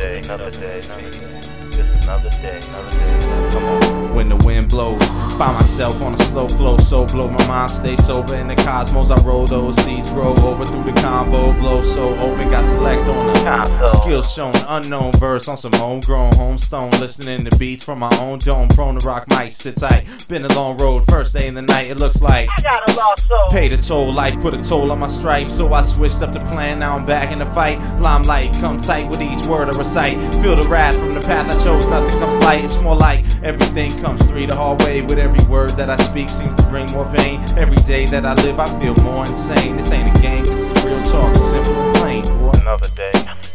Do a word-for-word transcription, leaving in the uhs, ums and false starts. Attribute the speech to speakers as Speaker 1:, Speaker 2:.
Speaker 1: day, another day, another day. Just another day, another day. Come on.
Speaker 2: When the wind blows, find myself on a slow flow, so blow my mind, stay sober in the cosmos. I roll those seeds, roll over through the combo, blow so open, got select on the skills shown, unknown verse on some homegrown homestone, listening to beats from my own dome, prone to rock mic, sit tight. Been a long road, first day in the night, it looks like
Speaker 1: I got a lost soul.
Speaker 2: Paid a toll, life put a toll on my strife, so I switched up the plan. Now I'm back in the fight. Limelight, come tight with each word I recite. Feel the wrath from the path I chose. Nothing comes light. It's more like everything comes three the hard way. With every word that I speak seems to bring more pain. Every day that I live, I feel more insane. This ain't a game. This is real talk, simple and plain, boy.
Speaker 1: Another day.